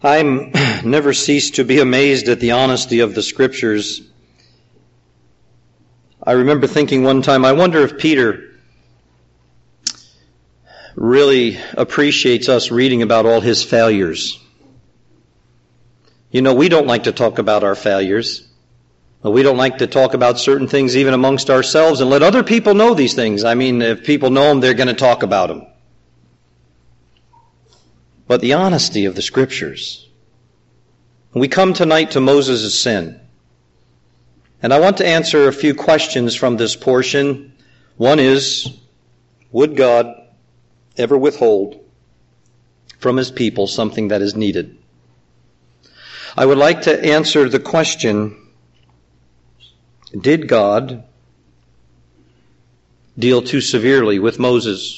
I never cease to be amazed at the honesty of the Scriptures. I remember thinking one time, I wonder if Peter really appreciates us reading about all his failures. You know, we don't like to talk about our failures. We don't like to talk about certain things even amongst ourselves and let other people know these things. I mean, if people know them, they're going to talk about them. But the honesty of the Scriptures. We come tonight to Moses' sin. And I want to answer a few questions from this portion. One is, would God ever withhold from his people something that is needed? I would like to answer the question, did God deal too severely with Moses?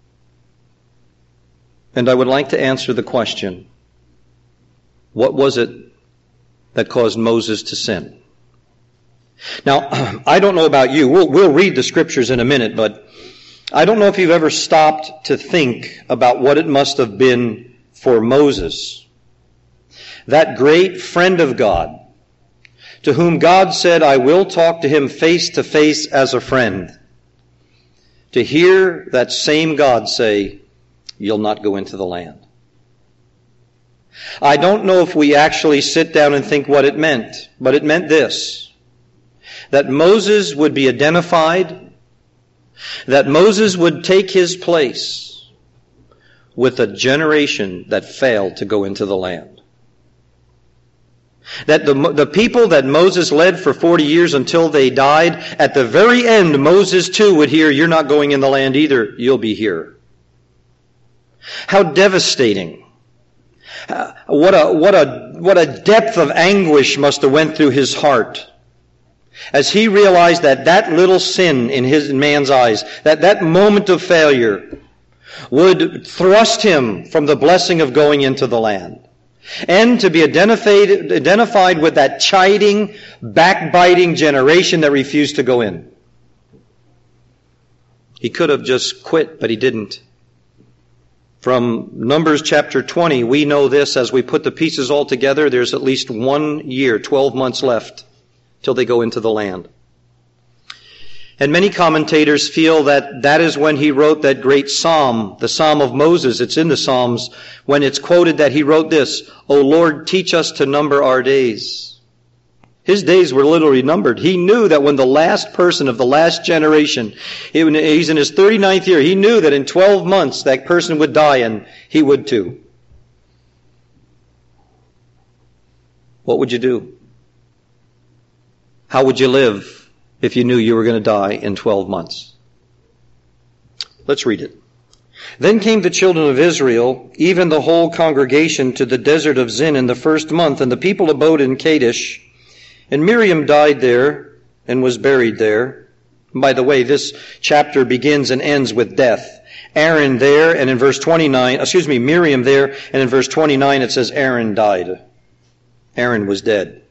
And I would like to answer the question, what was it that caused Moses to sin? Now, I don't know about you. We'll read the Scriptures in a minute, but I don't know if you've ever stopped to think about what it must have been for Moses, that great friend of God, to whom God said, I will talk to him face to face as a friend, to hear that same God say, you'll not go into the land. I don't know if we actually sit down and think what it meant, but it meant this, that Moses would be identified, that Moses would take his place with a generation that failed to go into the land. That the people that Moses led for 40 years until they died, at the very end, Moses too would hear, you're not going in the land either, you'll be here. How devastating. What a depth of anguish must have went through his heart as he realized that little sin in his man's eyes, that moment of failure would thrust him from the blessing of going into the land. And to be identified with that chiding, backbiting generation that refused to go in. He could have just quit, but he didn't. From Numbers chapter 20, we know this as we put the pieces all together. There's at least 1 year, 12 months left till they go into the land. And many commentators feel that is when he wrote that great psalm, the Psalm of Moses. It's in the Psalms when it's quoted that he wrote this, O Lord, teach us to number our days. His days were literally numbered. He knew that when the last person of the last generation, he's in his 39th year, he knew that in 12 months that person would die, and he would too. What would you do? How would you live if you knew you were going to die in 12 months? Let's read it. Then came the children of Israel, even the whole congregation, to the desert of Zin in the first month, and the people abode in Kadesh. And Miriam died there and was buried there. By the way, this chapter begins and ends with death. Aaron there, and in verse 29, Miriam there, and in verse 29 it says Aaron died. Aaron was dead.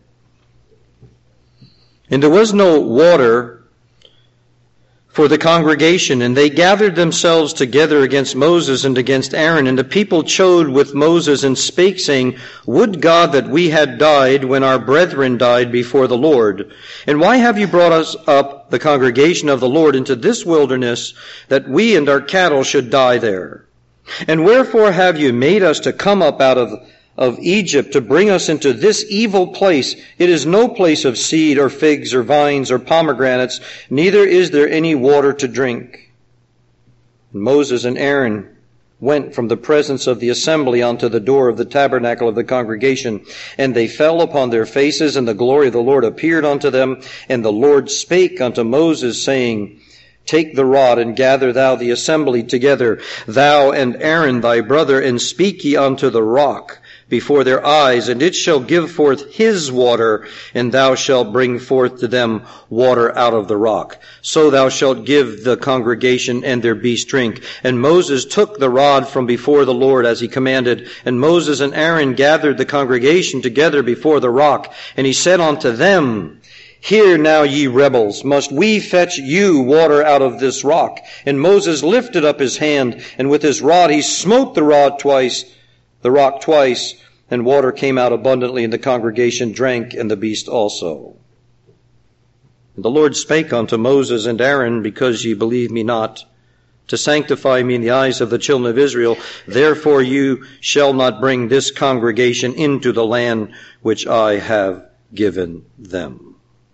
And there was no water for the congregation, and they gathered themselves together against Moses and against Aaron. And the people chode with Moses and spake, saying, Would God that we had died when our brethren died before the Lord. And why have you brought us up, the congregation of the Lord, into this wilderness, that we and our cattle should die there? And wherefore have you made us to come up out of Egypt to bring us into this evil place? It is no place of seed or figs or vines or pomegranates, neither is there any water to drink. And Moses and Aaron went from the presence of the assembly unto the door of the tabernacle of the congregation, and they fell upon their faces, and the glory of the Lord appeared unto them. And the Lord spake unto Moses, saying, Take the rod, and gather thou the assembly together, thou and Aaron thy brother, and speak ye unto the rock before their eyes, and it shall give forth his water, and thou shalt bring forth to them water out of the rock. So thou shalt give the congregation and their beast drink. And Moses took the rod from before the Lord as he commanded, and Moses and Aaron gathered the congregation together before the rock. And he said unto them, Hear now, ye rebels, must we fetch you water out of this rock? And Moses lifted up his hand, and with his rod he smote the rock twice, And water came out abundantly, and the congregation drank, and the beast also. And the Lord spake unto Moses and Aaron, because ye believe me not, to sanctify me in the eyes of the children of Israel, therefore you shall not bring this congregation into the land which I have given them.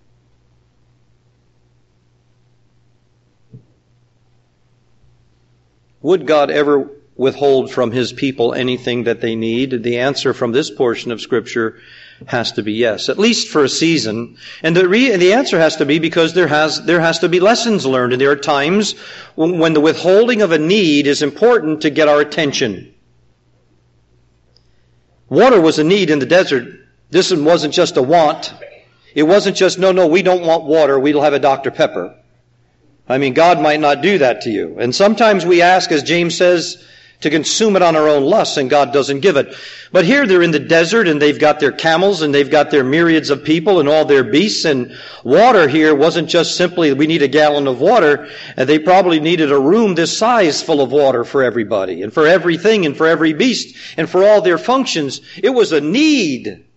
Would God ever withhold from his people anything that they need? The answer from this portion of Scripture has to be yes, at least for a season. And the answer has to be because there has to be lessons learned. And there are times when the withholding of a need is important to get our attention. Water was a need in the desert. This wasn't just a want. It wasn't just, no, we don't want water, we'll have a Dr. Pepper. I mean, God might not do that to you. And sometimes we ask, as James says, to consume it on our own lusts, and God doesn't give it. But here they're in the desert, and they've got their camels, and they've got their myriads of people and all their beasts, and water here wasn't just simply, we need a gallon of water. They probably needed a room this size full of water for everybody, and for everything, and for every beast, and for all their functions. It was a need.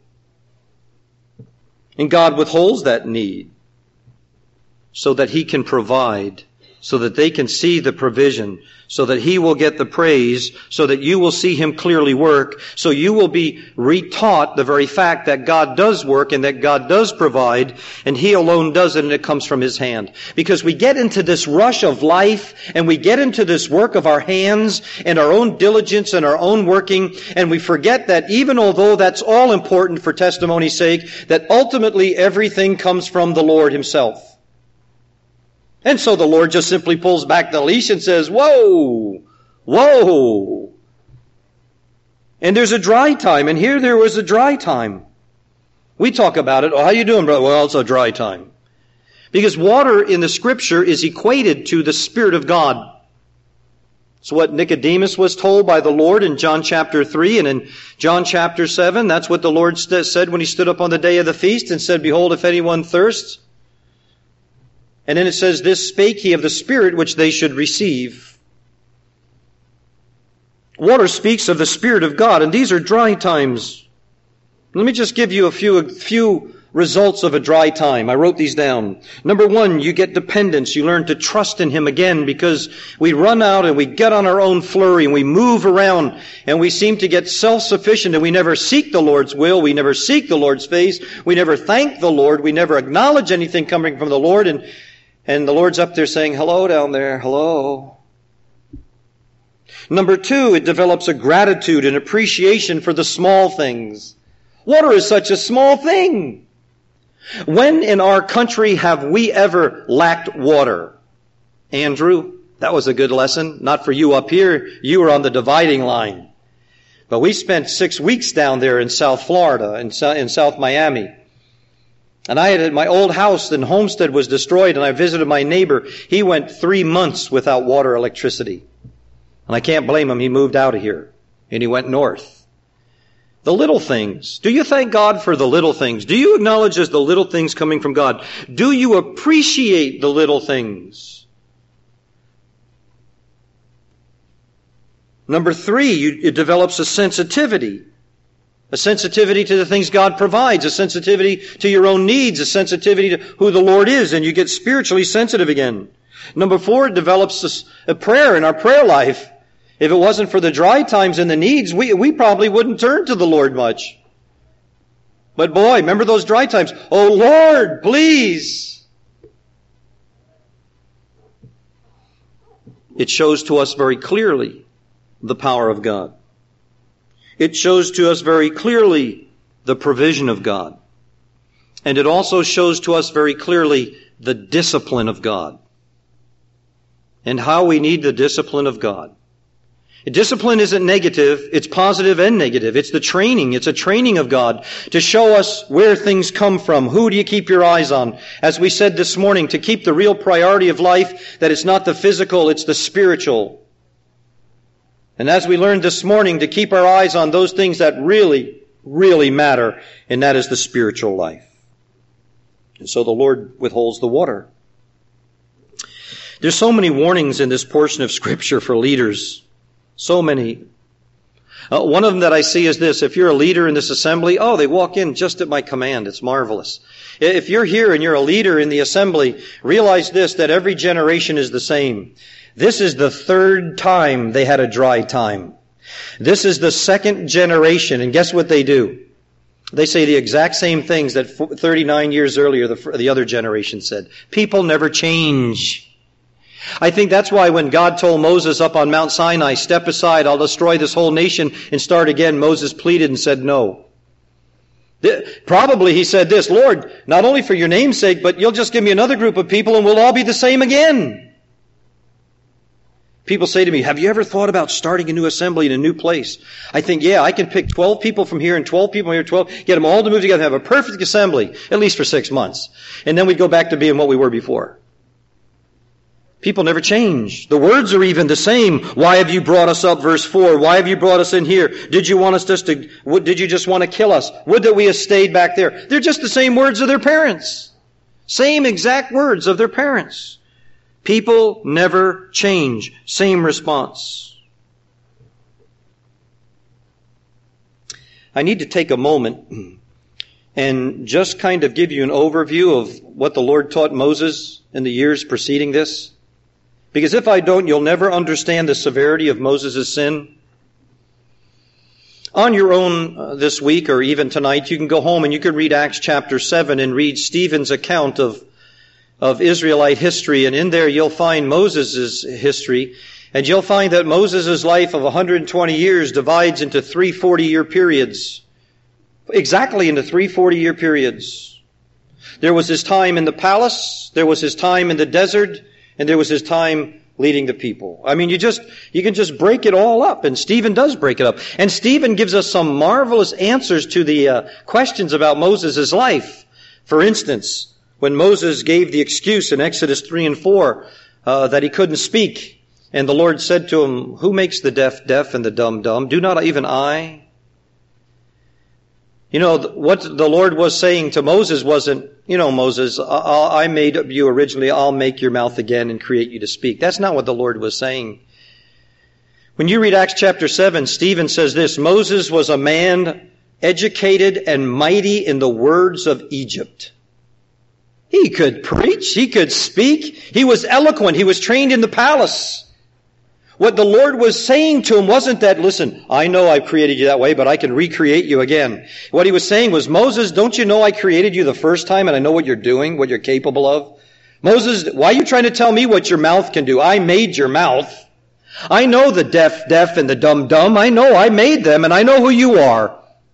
And God withholds that need so that he can provide, so that they can see the provision, so that he will get the praise, so that you will see him clearly work, so you will be retaught the very fact that God does work and that God does provide, and he alone does it, and it comes from his hand. Because we get into this rush of life, and we get into this work of our hands, and our own diligence and our own working, and we forget that even although that's all important for testimony's sake, that ultimately everything comes from the Lord himself. And so the Lord just simply pulls back the leash and says, whoa, whoa. And there's a dry time, and here there was a dry time. We talk about it. Oh, how you doing, brother? Well, it's a dry time. Because water in the Scripture is equated to the Spirit of God. It's what Nicodemus was told by the Lord in John chapter 3, and in John chapter 7, that's what the Lord said when he stood up on the day of the feast and said, behold, if anyone thirsts. And then it says, this spake he of the Spirit which they should receive. Water speaks of the Spirit of God, and these are dry times. Let me just give you a few results of a dry time. I wrote these down. Number one, you get dependence. You learn to trust in him again, because we run out and we get on our own flurry and we move around and we seem to get self-sufficient, and we never seek the Lord's will. We never seek the Lord's face. We never thank the Lord. We never acknowledge anything coming from the Lord, and the Lord's up there saying, hello down there, hello. Number two, it develops a gratitude and appreciation for the small things. Water is such a small thing. When in our country have we ever lacked water? Andrew, that was a good lesson. Not for you up here. You were on the dividing line. But we spent 6 weeks down there in South Florida, in South Miami. And I had my old house in Homestead was destroyed, and I visited my neighbor. He went 3 months without water, electricity. And I can't blame him. He moved out of here, and he went north. The little things. Do you thank God for the little things? Do you acknowledge as the little things coming from God? Do you appreciate the little things? Number three, it develops a sensitivity. A sensitivity to the things God provides, a sensitivity to your own needs, a sensitivity to who the Lord is, and you get spiritually sensitive again. Number four, it develops a prayer in our prayer life. If it wasn't for the dry times and the needs, we probably wouldn't turn to the Lord much. But boy, remember those dry times. Oh Lord, please. It shows to us very clearly the power of God. It shows to us very clearly the provision of God. And it also shows to us very clearly the discipline of God. And how we need the discipline of God. Discipline isn't negative, it's positive and negative. It's the training, it's a training of God to show us where things come from. Who do you keep your eyes on? As we said this morning, to keep the real priority of life, that it's not the physical, it's the spiritual. And as we learned this morning, to keep our eyes on those things that really, really matter, and that is the spiritual life. And so the Lord withholds the water. There's so many warnings in this portion of Scripture for leaders. So many. One of them that I see is this: if you're a leader in this assembly, they walk in just at my command. It's marvelous. If you're here and you're a leader in the assembly, realize this, that every generation is the same. This is the third time they had a dry time. This is the second generation, and guess what they do? They say the exact same things that 39 years earlier the other generation said. People never change. I think that's why when God told Moses up on Mount Sinai, step aside, I'll destroy this whole nation and start again, Moses pleaded and said no. Probably he said this: Lord, not only for your name's sake, but you'll just give me another group of people and we'll all be the same again. People say to me, have you ever thought about starting a new assembly in a new place? I think, yeah, I can pick 12 people from here and 12 people from here, 12, get them all to move together, have a perfect assembly, at least for 6 months. And then we'd go back to being what we were before. People never change. The words are even the same. Why have you brought us up, verse 4? Why have you brought us in here? Did you just want to kill us? Would that we have stayed back there? They're just the same words of their parents. Same exact words of their parents. People never change. Same response. I need to take a moment and just kind of give you an overview of what the Lord taught Moses in the years preceding this. Because if I don't, you'll never understand the severity of Moses' sin. On your own this week or even tonight, you can go home and you can read Acts chapter 7 and read Stephen's account of Israelite history. And in there you'll find Moses' history. And you'll find that Moses' life of 120 years divides into 3 40-year periods. Exactly into 3 40-year periods. There was his time in the palace, there was his time in the desert, and there was his time leading the people. I mean, you can just break it all up, and Stephen does break it up. And Stephen gives us some marvelous answers to the questions about Moses' life. For instance, when Moses gave the excuse in Exodus 3 and 4 that he couldn't speak, and the Lord said to him, who makes the deaf deaf and the dumb dumb? Do not even I? You know, what the Lord was saying to Moses wasn't, Moses, I made you originally, I'll make your mouth again and create you to speak. That's not what the Lord was saying. When you read Acts chapter 7, Stephen says this: Moses was a man educated and mighty in the words of Egypt. He could preach, he could speak, he was eloquent, he was trained in the palace. What the Lord was saying to him wasn't that, listen, I know I've created you that way, but I can recreate you again. What he was saying was, Moses, don't you know I created you the first time and I know what you're doing, what you're capable of? Moses, why are you trying to tell me what your mouth can do? I made your mouth. I know the deaf and the dumb. I know I made them and I know who you are.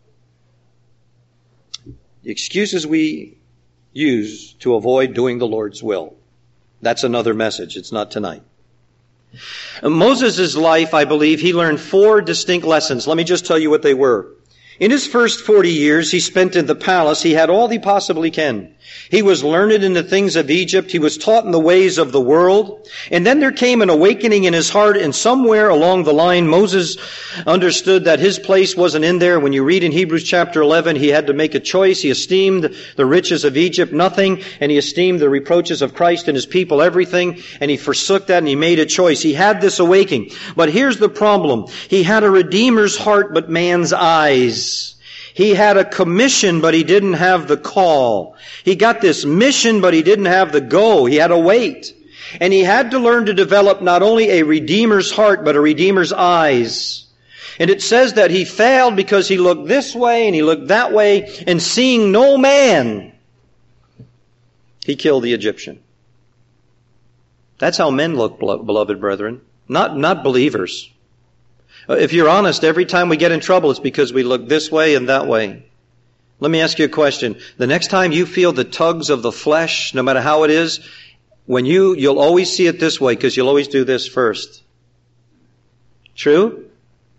The excuses we use to avoid doing the Lord's will. That's another message. It's not tonight. Moses' life, I believe, he learned 4 distinct lessons. Let me just tell you what they were. In his first 40 years he spent in the palace, he had all he possibly can. He was learned in the things of Egypt. He was taught in the ways of the world. And then there came an awakening in his heart, and somewhere along the line, Moses understood that his place wasn't in there. When you read in Hebrews chapter 11, he had to make a choice. He esteemed the riches of Egypt nothing, and he esteemed the reproaches of Christ and his people everything, and he forsook that and he made a choice. He had this awakening. But here's the problem. He had a redeemer's heart, but man's eyes. He had a commission, but he didn't have the call. He got this mission, but he didn't have the go. He had to wait. And he had to learn to develop not only a redeemer's heart, but a redeemer's eyes. And it says that he failed because he looked this way and he looked that way, and seeing no man, he killed the Egyptian. That's how men look, beloved brethren. Not believers. If you're honest, every time we get in trouble, it's because we look this way and that way. Let me ask you a question. The next time you feel the tugs of the flesh, no matter how it is, you'll always see it this way because you'll always do this first. True?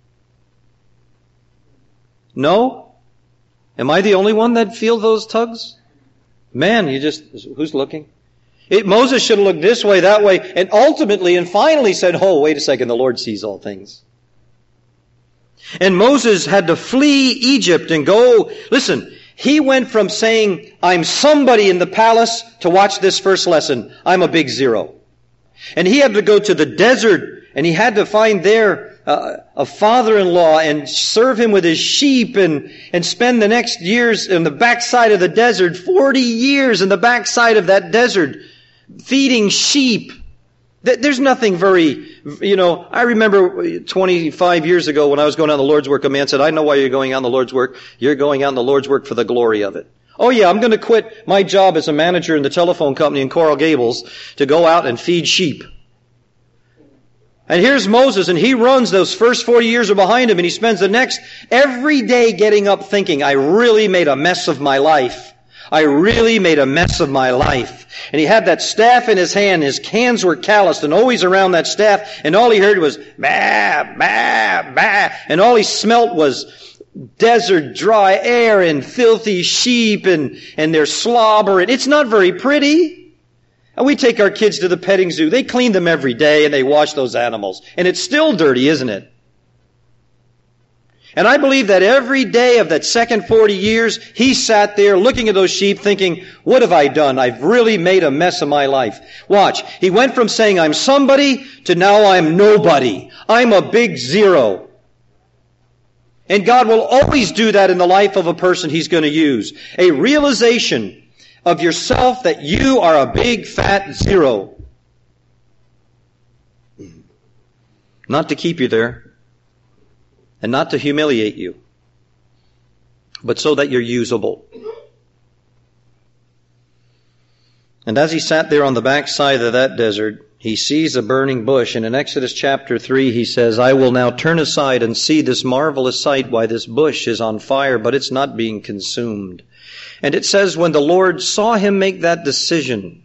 No? Am I the only one that feels those tugs? Man, who's looking? Moses should have looked this way, that way, and ultimately and finally said, oh, wait a second, the Lord sees all things. And Moses had to flee Egypt and go. Listen, he went from saying, I'm somebody in the palace, to watch this first lesson, I'm a big zero. And he had to go to the desert, and he had to find there a father-in-law and serve him with his sheep and spend the next years in the backside of the desert, 40 years in the backside of that desert, feeding sheep. There's nothing very, I remember 25 years ago when I was going on the Lord's work, a man said, I know why you're going on the Lord's work. You're going on the Lord's work for the glory of it. Oh yeah, I'm going to quit my job as a manager in the telephone company in Coral Gables to go out and feed sheep. And here's Moses, and he runs. Those first 40 years are behind him, and he spends the next every day getting up thinking, I really made a mess of my life. I really made a mess of my life. And he had that staff in his hand. His hands were calloused and always around that staff. And all he heard was, bah, bah, bah. And all he smelt was desert, dry air and filthy sheep and their slobber. And it's not very pretty. And we take our kids to the petting zoo. They clean them every day and they wash those animals. And it's still dirty, isn't it? And I believe that every day of that second 40 years, he sat there looking at those sheep thinking, what have I done? I've really made a mess of my life. Watch. He went from saying I'm somebody to now I'm nobody. I'm a big zero. And God will always do that in the life of a person He's going to use. A realization of yourself that you are a big fat zero. Not to keep you there. And not to humiliate you. But so that you're usable. And as he sat there on the backside of that desert, he sees a burning bush. And in Exodus chapter 3, he says, I will now turn aside and see this marvelous sight, why this bush is on fire, but it's not being consumed. And it says, when the Lord saw him make that decision,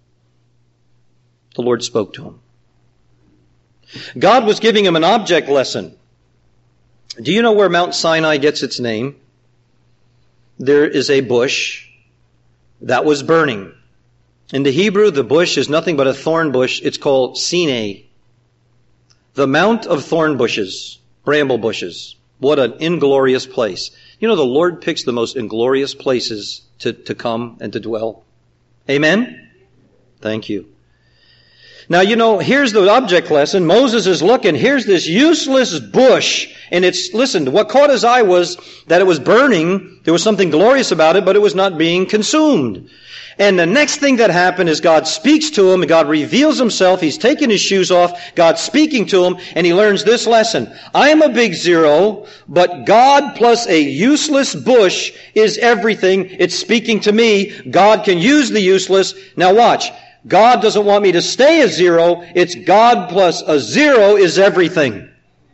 the Lord spoke to him. God was giving him an object lesson. Do you know where Mount Sinai gets its name? There is a bush that was burning. In the Hebrew, the bush is nothing but a thorn bush. It's called Sinai. The Mount of Thorn Bushes, bramble bushes. What an inglorious place. You know, the Lord picks the most inglorious places to come and to dwell. Amen? Thank you. Now, here's the object lesson. Moses is looking. Here's this useless bush. And listen, what caught his eye was that it was burning. There was something glorious about it, but it was not being consumed. And the next thing that happened is God speaks to him, and God reveals himself. He's taking his shoes off. God's speaking to him, and he learns this lesson. I am a big zero, but God plus a useless bush is everything. It's speaking to me. God can use the useless. Now watch. God doesn't want me to stay a zero. It's God plus a zero is everything.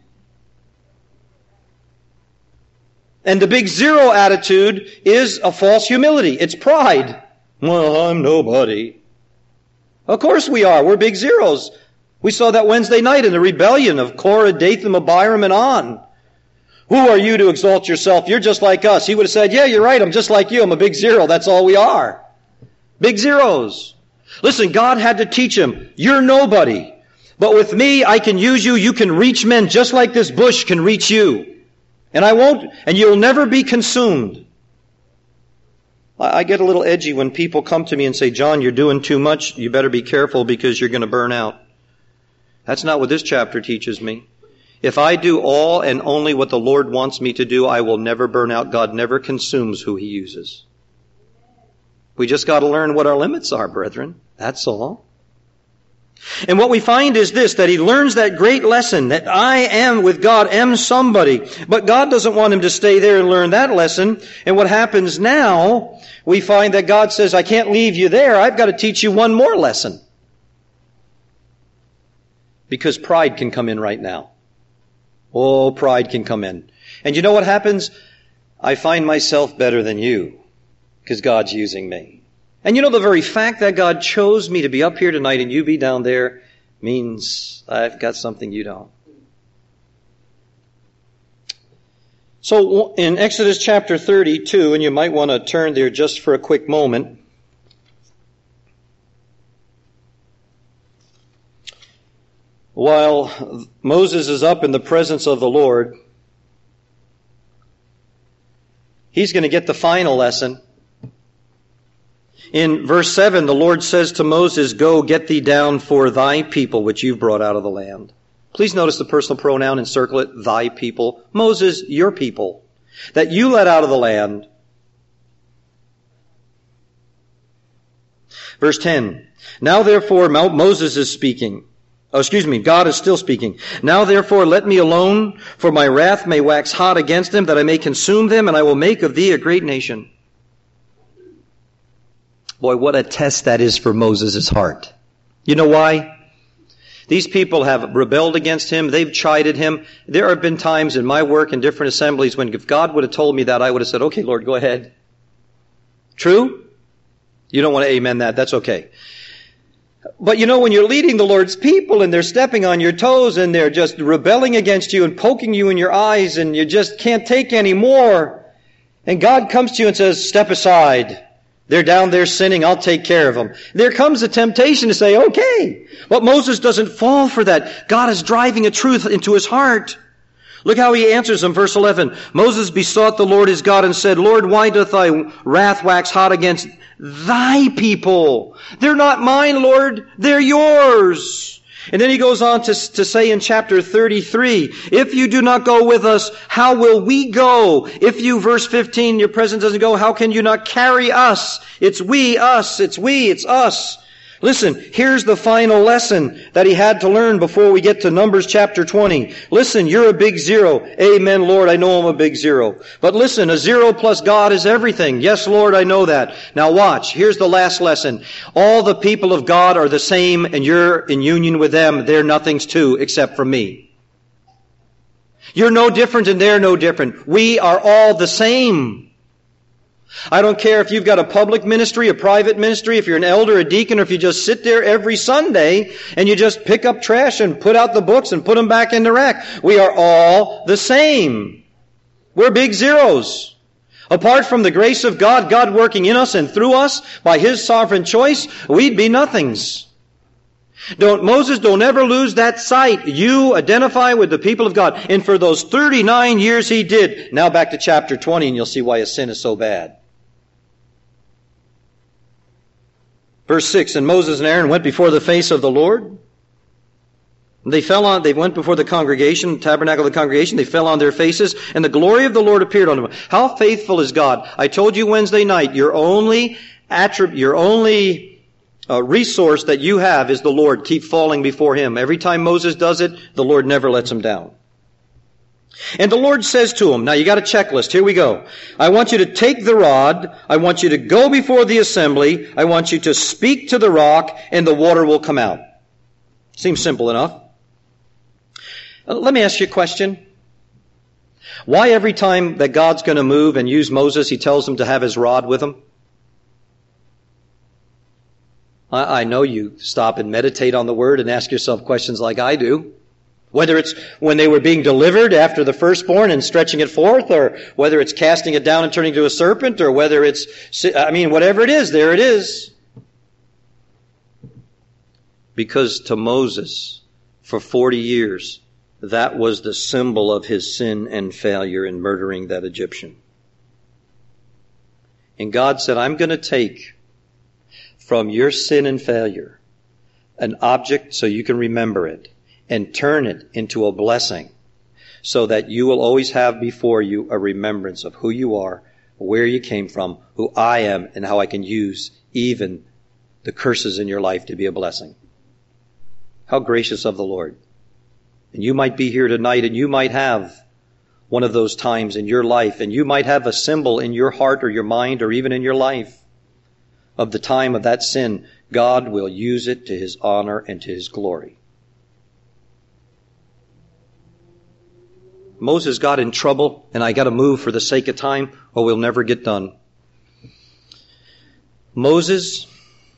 And the big zero attitude is a false humility. It's pride. Well, I'm nobody. Of course we are. We're big zeros. We saw that Wednesday night in the rebellion of Korah, Dathan, Abiram, and On. Who are you to exalt yourself? You're just like us. He would have said, yeah, you're right. I'm just like you. I'm a big zero. That's all we are. Big zeros. Listen, God had to teach him, you're nobody. But with me, I can use you. You can reach men just like this bush can reach you. And you'll never be consumed. I get a little edgy when people come to me and say, John, you're doing too much. You better be careful because you're going to burn out. That's not what this chapter teaches me. If I do all and only what the Lord wants me to do, I will never burn out. God never consumes who He uses. We just got to learn what our limits are, brethren. That's all. And what we find is this, that he learns that great lesson, that I am with God, am somebody. But God doesn't want him to stay there and learn that lesson. And what happens now, we find that God says, I can't leave you there. I've got to teach you one more lesson. Because pride can come in right now. Oh, pride can come in. And you know what happens? I find myself better than you because God's using me. And you know, the very fact that God chose me to be up here tonight and you be down there means I've got something you don't. So in Exodus chapter 32, and you might want to turn there just for a quick moment. While Moses is up in the presence of the Lord, he's going to get the final lesson. In verse 7, the Lord says to Moses, go, get thee down for thy people, which you've brought out of the land. Please notice the personal pronoun, and circle it, thy people. Moses, your people, that you led out of the land. Verse 10. Now therefore, Moses is speaking. God is still speaking. Now therefore let me alone, for my wrath may wax hot against them, that I may consume them, and I will make of thee a great nation. Boy, what a test that is for Moses' heart. You know why? These people have rebelled against him. They've chided him. There have been times in my work in different assemblies when if God would have told me that, I would have said, okay, Lord, go ahead. True? You don't want to amen that. That's okay. But when you're leading the Lord's people and they're stepping on your toes and they're just rebelling against you and poking you in your eyes and you just can't take any more, and God comes to you and says, step aside. They're down there sinning. I'll take care of them. There comes a temptation to say, okay. But Moses doesn't fall for that. God is driving a truth into his heart. Look how he answers him, verse 11. Moses besought the Lord his God and said, Lord, why doth thy wrath wax hot against thy people? They're not mine, Lord. They're yours. And then he goes on to say in chapter 33, if you do not go with us, how will we go? If you, verse 15, your presence doesn't go, how can you not carry us? It's we, us. It's we, it's us. Listen, here's the final lesson that he had to learn before we get to Numbers chapter 20. Listen, you're a big zero. Amen, Lord, I know I'm a big zero. But listen, a zero plus God is everything. Yes, Lord, I know that. Now watch, here's the last lesson. All the people of God are the same and you're in union with them. They're nothings too, except for me. You're no different and they're no different. We are all the same. I don't care if you've got a public ministry, a private ministry, if you're an elder, a deacon, or if you just sit there every Sunday and you just pick up trash and put out the books and put them back in the rack. We are all the same. We're big zeros. Apart from the grace of God, God working in us and through us by his sovereign choice, we'd be nothings. Moses, don't ever lose that sight. You identify with the people of God. And for those 39 years he did. Now back to chapter 20 and you'll see why his sin is so bad. Verse 6, and Moses and Aaron went before the face of the Lord. They went before the congregation, the tabernacle of the congregation. They fell on their faces, and the glory of the Lord appeared on them. How faithful is God? I told you Wednesday night, your only resource that you have is the Lord. Keep falling before him. Every time Moses does it, the Lord never lets him down. And the Lord says to him, now you got a checklist. Here we go. I want you to take the rod. I want you to go before the assembly. I want you to speak to the rock, and the water will come out. Seems simple enough. Let me ask you a question. Why every time that God's going to move and use Moses, he tells him to have his rod with him? I know you stop and meditate on the Word and ask yourself questions like I do. Whether it's when they were being delivered after the firstborn and stretching it forth, or whether it's casting it down and turning to a serpent, or whether it's, whatever it is, there it is. Because to Moses, for 40 years, that was the symbol of his sin and failure in murdering that Egyptian. And God said, I'm going to take from your sin and failure an object so you can remember it, and turn it into a blessing so that you will always have before you a remembrance of who you are, where you came from, who I am, and how I can use even the curses in your life to be a blessing. How gracious of the Lord. And you might be here tonight and you might have one of those times in your life, and you might have a symbol in your heart or your mind or even in your life of the time of that sin. God will use it to his honor and to his glory. Moses got in trouble, and I got to move for the sake of time, or we'll never get done. Moses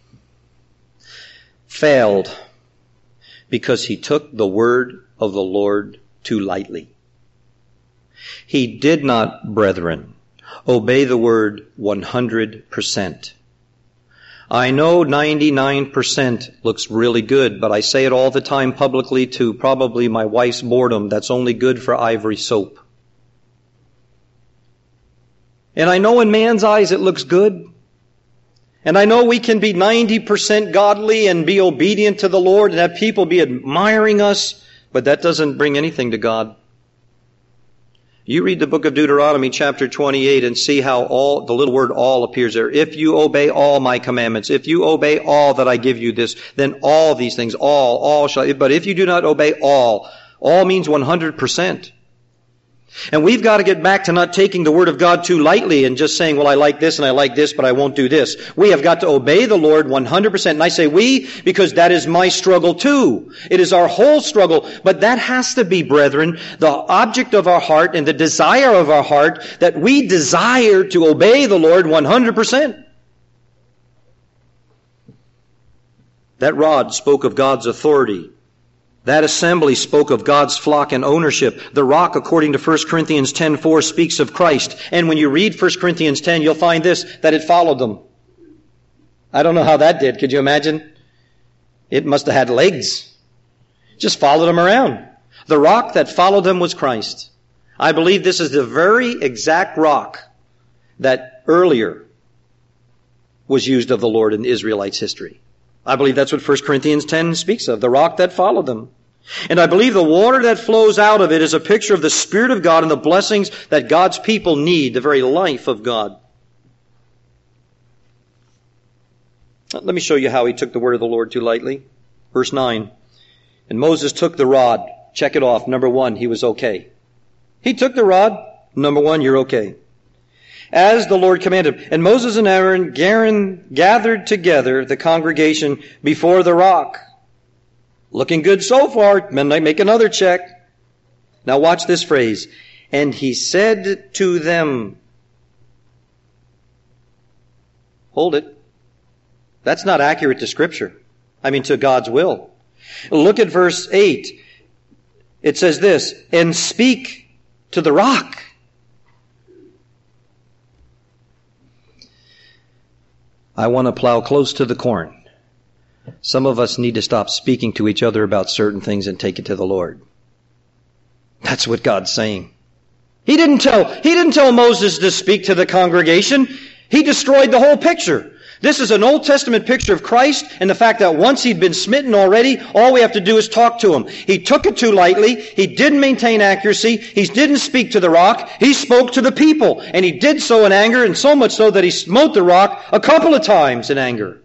failed because he took the word of the Lord too lightly. He did not, brethren, obey the word 100%. I know 99% looks really good, but I say it all the time publicly to probably my wife's boredom. That's only good for Ivory soap. And I know in man's eyes it looks good. And I know we can be 90% godly and be obedient to the Lord and have people be admiring us But that doesn't bring anything to God. You read the book of Deuteronomy chapter 28 and see how the little word all appears there. If you obey all my commandments, if you obey all that I give you this, then all these things, all shall, but if you do not obey all means 100%. And we've got to get back to not taking the Word of God too lightly and just saying, well, I like this and I like this, but I won't do this. We have got to obey the Lord 100%. And I say we because that is my struggle too. It is our whole struggle. But that has to be, brethren, the object of our heart and the desire of our heart, that we desire to obey the Lord 100%. That rod spoke of God's authority. That assembly spoke of God's flock and ownership. The rock, according to 1 Corinthians 10:4, speaks of Christ. And when you read 1 Corinthians 10, you'll find this, that it followed them. I don't know how that did. Could you imagine? It must have had legs. Just followed them around. The rock that followed them was Christ. I believe this is the very exact rock that earlier was used of the Lord in the Israelites' history. I believe that's what 1 Corinthians 10 speaks of, the rock that followed them. And I believe the water that flows out of it is a picture of the Spirit of God and the blessings that God's people need, the very life of God. Let me show you how he took the word of the Lord too lightly. Verse 9. And Moses took the rod. Check it off. Number 1, he was okay. He took the rod. Number 1, you're okay. As the Lord commanded. And Moses and Aaron gathered together the congregation before the rock. Looking good so far. Midnight, make another check. Now watch this phrase. And he said to them. Hold it. That's not accurate to Scripture. I mean to God's will. Look at verse 8. It says this. And speak to the rock. I want to plow close to the corn. Some of us need to stop speaking to each other about certain things and take it to the Lord. That's what God's saying. He didn't tell Moses to speak to the congregation. He destroyed the whole picture. This is an Old Testament picture of Christ and the fact that once he'd been smitten already, all we have to do is talk to him. He took it too lightly. He didn't maintain accuracy. He didn't speak to the rock. He spoke to the people. And he did so in anger, and so much so that he smote the rock a couple of times in anger.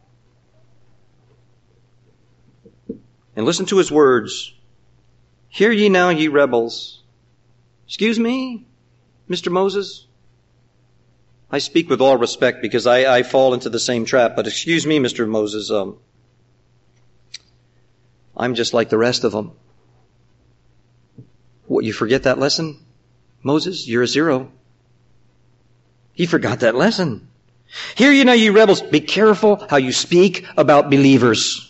And listen to his words. Hear ye now, ye rebels. Excuse me, Mr. Moses? I speak with all respect because I fall into the same trap. But excuse me, Mr. Moses, I'm just like the rest of them. What, you forget that lesson? Moses, you're a zero. He forgot that lesson. Hear ye now, ye rebels, be careful how you speak about believers.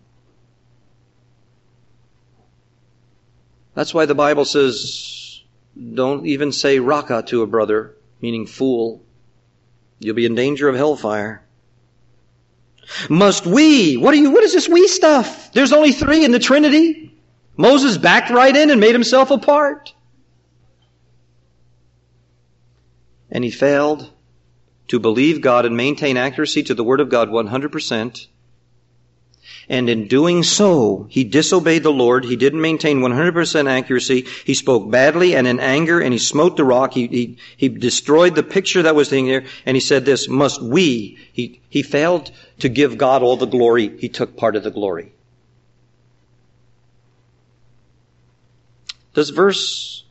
That's why the Bible says, don't even say raka to a brother, meaning fool. You'll be in danger of hellfire. Must we? What is this we stuff? There's only 3 in the Trinity. Moses backed right in and made himself a part. And he failed to believe God and maintain accuracy to the Word of God 100%. And in doing so, he disobeyed the Lord. He didn't maintain 100% accuracy. He spoke badly and in anger, and he smote the rock. He destroyed the picture that was in there. And he said this, must we? He failed to give God all the glory. He took part of the glory. Does verse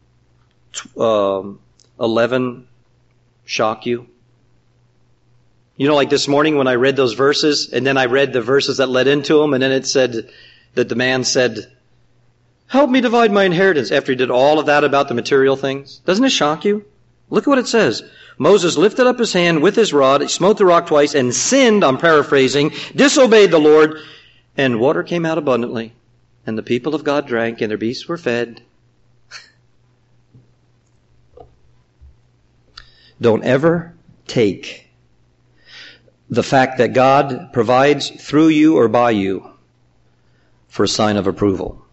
11 shock you? You know, like this morning when I read those verses, and then I read the verses that led into them, and then it said that the man said, help me divide my inheritance, after he did all of that about the material things. Doesn't it shock you? Look at what it says. Moses lifted up his hand with his rod, he smote the rock twice, and sinned, I'm paraphrasing, disobeyed the Lord, and water came out abundantly, and the people of God drank, and their beasts were fed. Don't ever take the fact that God provides through you or by you for a sign of approval.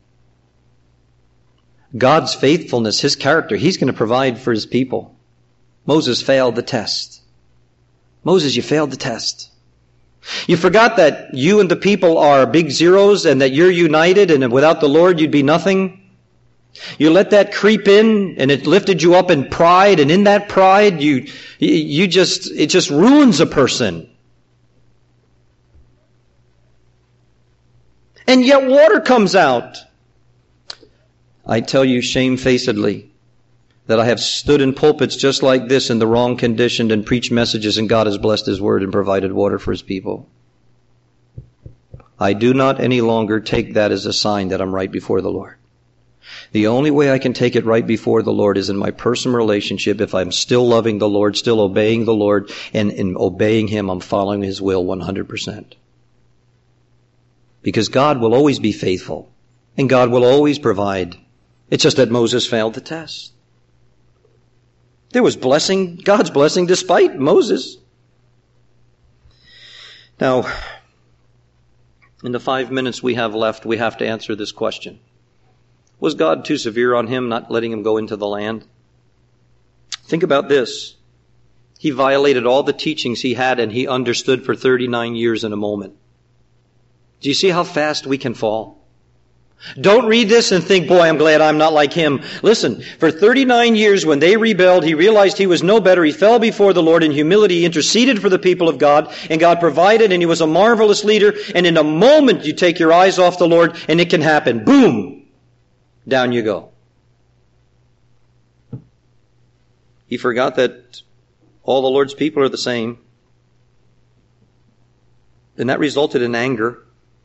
God's faithfulness, His character, He's going to provide for His people. Moses failed the test. Moses, you failed the test. You forgot that you and the people are big zeros and that you're united and without the Lord you'd be nothing. You let that creep in and it lifted you up in pride, and in that pride it just ruins a person. And yet water comes out. I tell you shamefacedly that I have stood in pulpits just like this in the wrong condition and preached messages, and God has blessed His word and provided water for His people. I do not any longer take that as a sign that I'm right before the Lord. The only way I can take it right before the Lord is in my personal relationship. If I'm still loving the Lord, still obeying the Lord, and in obeying Him, I'm following His will 100%. Because God will always be faithful, and God will always provide. It's just that Moses failed the test. There was blessing, God's blessing despite Moses. Now, in the 5 minutes we have left, we have to answer this question. Was God too severe on him, not letting him go into the land? Think about this. He violated all the teachings he had, and he understood for 39 years in a moment. Do you see how fast we can fall? Don't read this and think, boy, I'm glad I'm not like him. Listen, for 39 years when they rebelled, he realized he was no better. He fell before the Lord in humility. He interceded for the people of God, and God provided, and he was a marvelous leader. And in a moment, you take your eyes off the Lord, and it can happen. Boom! Down you go. He forgot that all the Lord's people are the same. And that resulted in anger.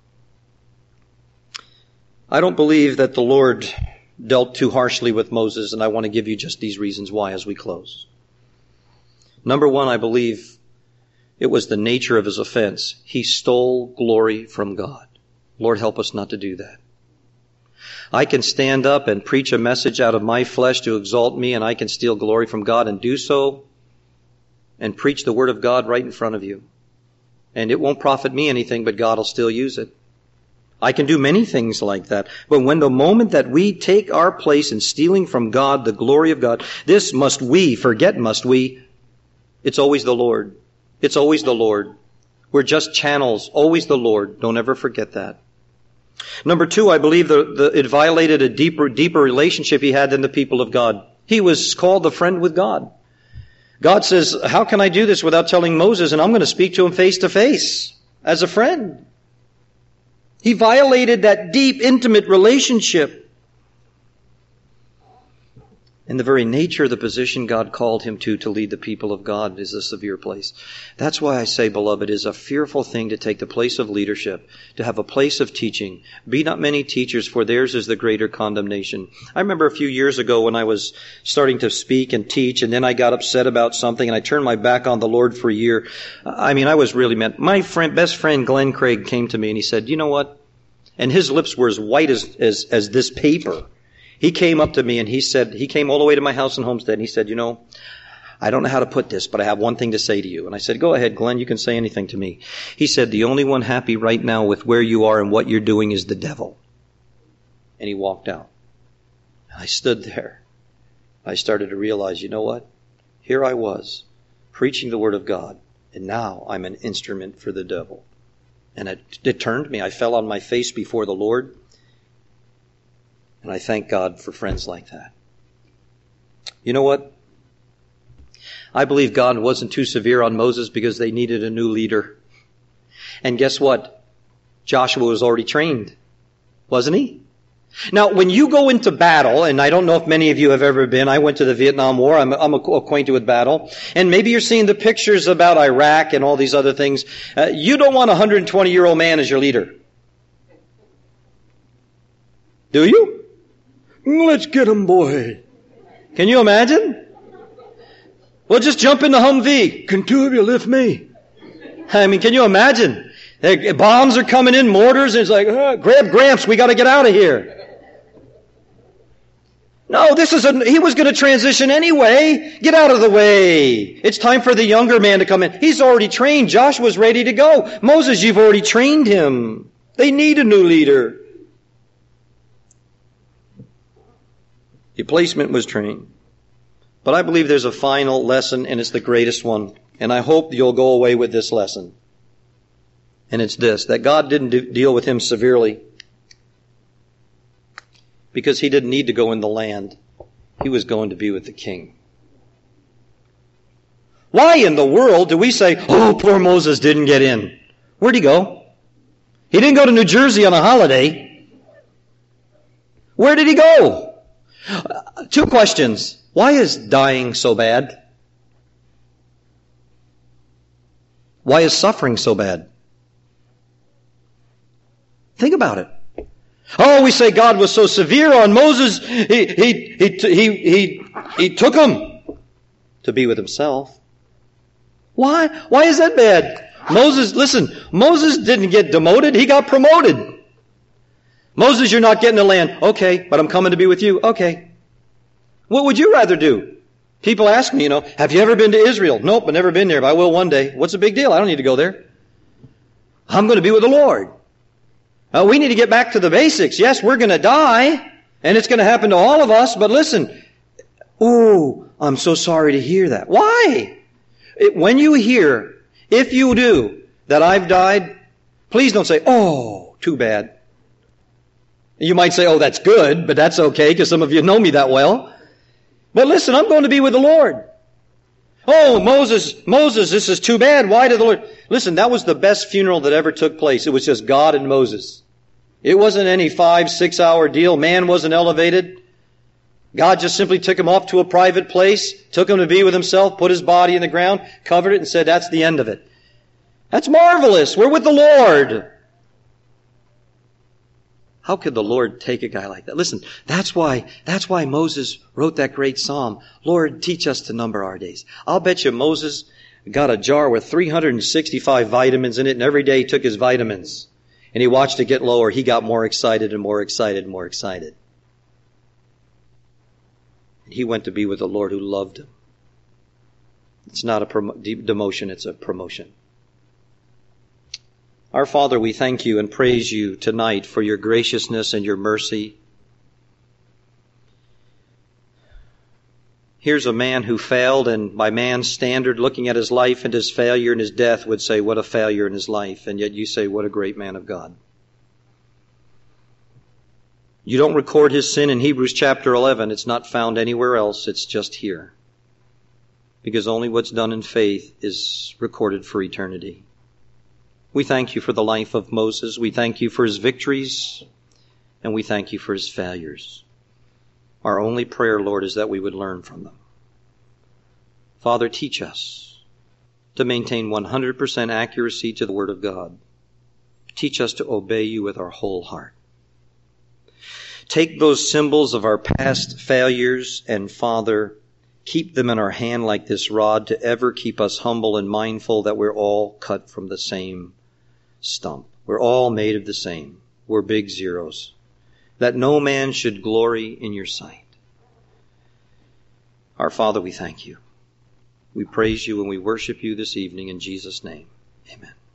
I don't believe that the Lord dealt too harshly with Moses, and I want to give you just these reasons why as we close. Number one, I believe it was the nature of his offense. He stole glory from God. Lord, help us not to do that. I can stand up and preach a message out of my flesh to exalt me, and I can steal glory from God and do so and preach the Word of God right in front of you. And it won't profit me anything, but God will still use it. I can do many things like that. But when the moment that we take our place in stealing from God, the glory of God, this must we, it's always the Lord. It's always the Lord. We're just channels, always the Lord. Don't ever forget that. Number two, I believe it violated a deeper relationship he had than the people of God. He was called the friend with God. God says, how can I do this without telling Moses? And I'm going to speak to him face to face as a friend. He violated that deep, intimate relationship. And the very nature of the position God called him to lead the people of God is a severe place. That's why I say, beloved, it is a fearful thing to take the place of leadership, to have a place of teaching. Be not many teachers, for theirs is the greater condemnation. I remember a few years ago when I was starting to speak and teach, and then I got upset about something, and I turned my back on the Lord for a year. I was really mad. My best friend Glenn Craig came to me, and he said, you know what? And his lips were as white as this paper. He came up to me and he said, he came all the way to my house in Homestead, and he said, I don't know how to put this, but I have one thing to say to you. And I said, go ahead, Glenn, you can say anything to me. He said, the only one happy right now with where you are and what you're doing is the devil. And he walked out. I stood there. I started to realize, you know what? Here I was, preaching the Word of God, and now I'm an instrument for the devil. And it turned me. I fell on my face before the Lord. And I thank God for friends like that. You know what? I believe God wasn't too severe on Moses because they needed a new leader. And guess what? Joshua was already trained, wasn't he? Now, when you go into battle, and I don't know if many of you have ever been, I went to the Vietnam War, I'm acquainted with battle, and maybe you're seeing the pictures about Iraq and all these other things. You don't want a 120-year-old man as your leader. Do you? Let's get him, boy. Can you imagine? Well, just jump in the Humvee. Can two of you lift me? Can you imagine? Bombs are coming in, mortars, and it's like, grab Gramps, we got to get out of here. No, he was going to transition anyway. Get out of the way. It's time for the younger man to come in. He's already trained. Joshua's ready to go. Moses, you've already trained him. They need a new leader. The placement was trained. But I believe there's a final lesson, and it's the greatest one. And I hope you'll go away with this lesson. And it's this, that God didn't deal with him severely because he didn't need to go in the land. He was going to be with the king. Why in the world do we say, oh, poor Moses didn't get in? Where'd he go? He didn't go to New Jersey on a holiday. Where did he go? Two questions. Why is dying so bad? Why is suffering so bad? Think about it. Oh, we say God was so severe on Moses, he took him to be with himself. Why? Why is that bad? Moses didn't get demoted, he got promoted. Moses, you're not getting the land. Okay, but I'm coming to be with you. Okay. What would you rather do? People ask me, have you ever been to Israel? Nope, I've never been there, but I will one day. What's the big deal? I don't need to go there. I'm going to be with the Lord. We need to get back to the basics. Yes, we're going to die, and it's going to happen to all of us, but listen. Oh, I'm so sorry to hear that. Why? When you hear, if you do, that I've died, please don't say, oh, too bad. You might say, oh, that's good, but that's okay, because some of you know me that well. But listen, I'm going to be with the Lord. Oh, Moses, this is too bad. Why did the Lord... Listen, that was the best funeral that ever took place. It was just God and Moses. It wasn't any 5-6 hour deal. Man wasn't elevated. God just simply took him off to a private place, took him to be with himself, put his body in the ground, covered it, and said, that's the end of it. That's marvelous. We're with the Lord. How could the Lord take a guy like that? Listen, that's why Moses wrote that great psalm. Lord, teach us to number our days. I'll bet you Moses got a jar with 365 vitamins in it, and every day he took his vitamins. And he watched it get lower. He got more excited and more excited and more excited. And he went to be with the Lord who loved him. It's not a demotion, it's a promotion. Our Father, we thank you and praise you tonight for your graciousness and your mercy. Here's a man who failed, and by man's standard, looking at his life and his failure and his death, would say, what a failure in his life. And yet you say, what a great man of God. You don't record his sin in Hebrews chapter 11. It's not found anywhere else. It's just here. Because only what's done in faith is recorded for eternity. We thank you for the life of Moses. We thank you for his victories, and we thank you for his failures. Our only prayer, Lord, is that we would learn from them. Father, teach us to maintain 100% accuracy to the Word of God. Teach us to obey you with our whole heart. Take those symbols of our past failures and, Father, keep them in our hand like this rod to ever keep us humble and mindful that we're all cut from the same stump. We're all made of the same. We're big zeros. That no man should glory in your sight. Our Father, we thank you. We praise you and we worship you this evening in Jesus' name. Amen.